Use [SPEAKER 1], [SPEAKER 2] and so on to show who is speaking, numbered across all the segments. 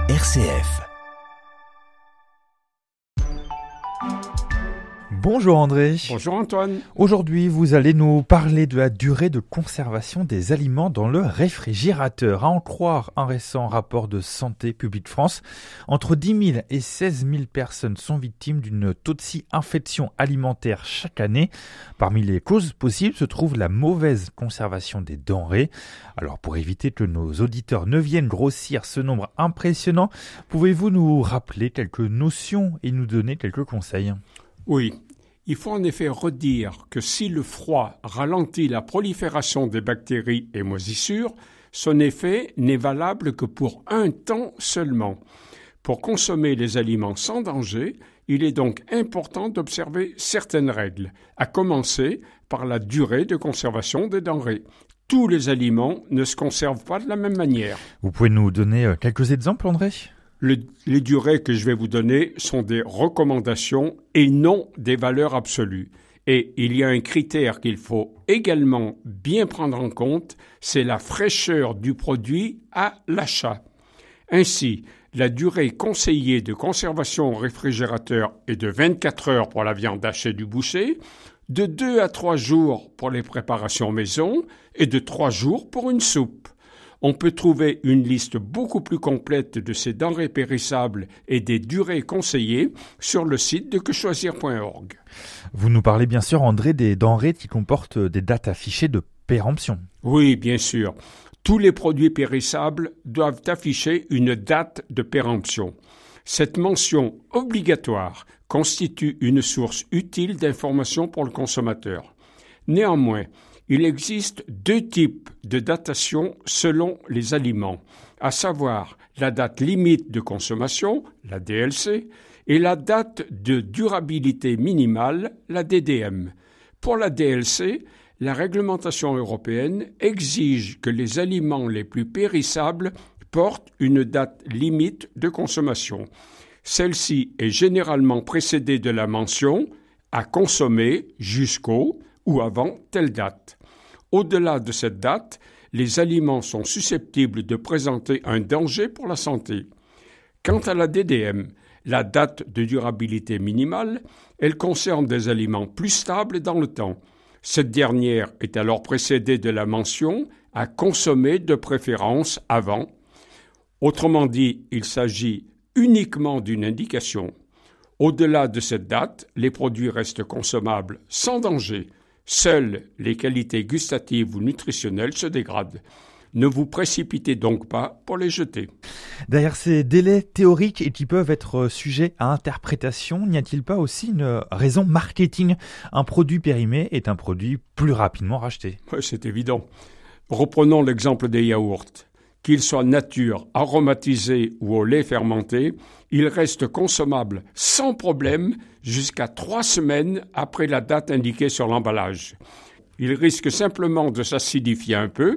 [SPEAKER 1] RCF.
[SPEAKER 2] Bonjour André.
[SPEAKER 3] Bonjour Antoine.
[SPEAKER 2] Aujourd'hui, vous allez nous parler de la durée de conservation des aliments dans le réfrigérateur. À en croire un récent rapport de Santé publique France, entre 10 000 et 16 000 personnes sont victimes d'une toxi-infection alimentaire chaque année. Parmi les causes possibles se trouve la mauvaise conservation des denrées. Alors pour éviter que nos auditeurs ne viennent grossir ce nombre impressionnant, pouvez-vous nous rappeler quelques notions et nous donner quelques conseils ?
[SPEAKER 3] Oui. Il faut en effet redire que si le froid ralentit la prolifération des bactéries et moisissures, son effet n'est valable que pour un temps seulement. Pour consommer les aliments sans danger, il est donc important d'observer certaines règles, à commencer par la durée de conservation des denrées. Tous les aliments ne se conservent pas de la même manière.
[SPEAKER 2] Vous pouvez nous donner quelques exemples, André ?
[SPEAKER 3] Les durées que je vais vous donner sont des recommandations et non des valeurs absolues. Et il y a un critère qu'il faut également bien prendre en compte, c'est la fraîcheur du produit à l'achat. Ainsi, la durée conseillée de conservation au réfrigérateur est de 24 heures pour la viande hachée du boucher, de 2 à 3 jours pour les préparations maison et de 3 jours pour une soupe. On peut trouver une liste beaucoup plus complète de ces denrées périssables et des durées conseillées sur le site de quechoisir.org.
[SPEAKER 2] Vous nous parlez bien sûr, André, des denrées qui comportent des dates affichées de péremption.
[SPEAKER 3] Oui, bien sûr. Tous les produits périssables doivent afficher une date de péremption. Cette mention obligatoire constitue une source utile d'information pour le consommateur. Néanmoins, il existe 2 types de datation selon les aliments, à savoir la date limite de consommation, la DLC, et la date de durabilité minimale, la DDM. Pour la DLC, la réglementation européenne exige que les aliments les plus périssables portent une date limite de consommation. Celle-ci est généralement précédée de la mention « à consommer jusqu'au » ou avant telle date. Au-delà de cette date, les aliments sont susceptibles de présenter un danger pour la santé. Quant à la DDM, la date de durabilité minimale, elle concerne des aliments plus stables dans le temps. Cette dernière est alors précédée de la mention « à consommer de préférence avant ». Autrement dit, il s'agit uniquement d'une indication. Au-delà de cette date, les produits restent consommables sans danger. Seules les qualités gustatives ou nutritionnelles se dégradent. Ne vous précipitez donc pas pour les jeter.
[SPEAKER 2] Derrière ces délais théoriques et qui peuvent être sujets à interprétation, n'y a-t-il pas aussi une raison marketing ? Un produit périmé est un produit plus rapidement racheté.
[SPEAKER 3] Oui, c'est évident. Reprenons l'exemple des yaourts. Qu'ils soient nature, aromatisés ou au lait fermenté, ils restent consommables sans problème jusqu'à 3 semaines après la date indiquée sur l'emballage. Ils risquent simplement de s'acidifier un peu.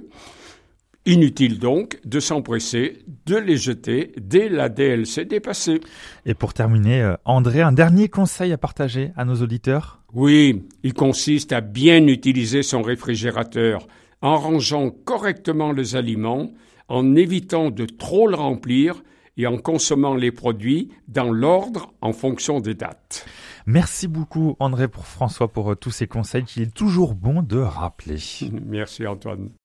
[SPEAKER 3] Inutile donc de s'empresser de les jeter dès la DLC dépassée.
[SPEAKER 2] Et pour terminer, André, un dernier conseil à partager à nos auditeurs ?
[SPEAKER 3] Oui, il consiste à bien utiliser son réfrigérateur en rangeant correctement les aliments, en évitant de trop le remplir et en consommant les produits dans l'ordre en fonction des dates.
[SPEAKER 2] Merci beaucoup André François pour tous ces conseils qu'il est toujours bon de rappeler.
[SPEAKER 3] Merci Antoine.